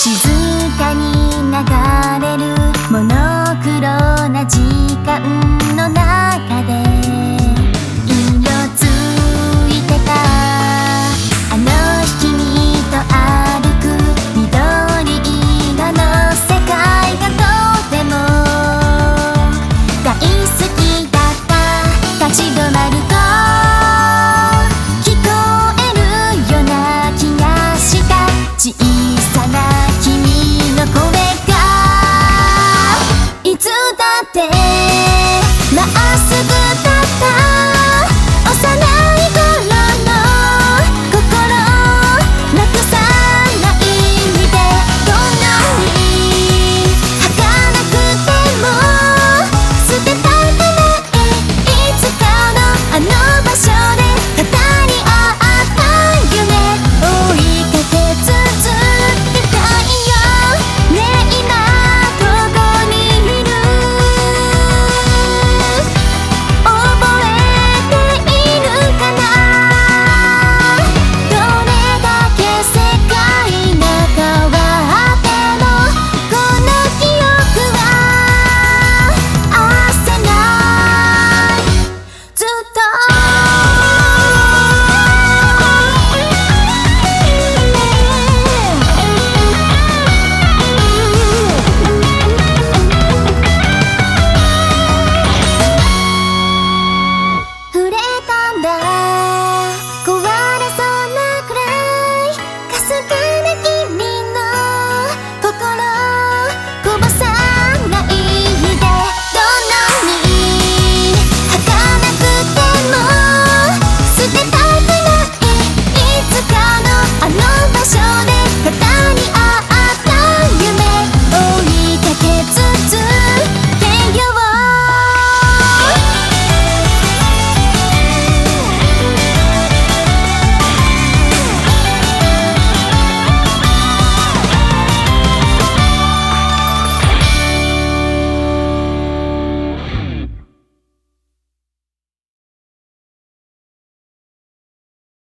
静かに流れるモノクロな時間の中で色ついてたあの君と歩く緑色の世界がとても大好きだった。立ち止まると聞こえるような気がした。小さな君の声がいつだってまっすぐだった。幼い頃の心なくさないで。どんなに儚くても捨てたくないいつかのあの場所で語り合った夢追いかけ続けたいよね。今どこにいる覚えているかな。どれだけ世界が変わってもこの記憶は焦せない。ずっと触れたんだ。壊れそうなくらいかすか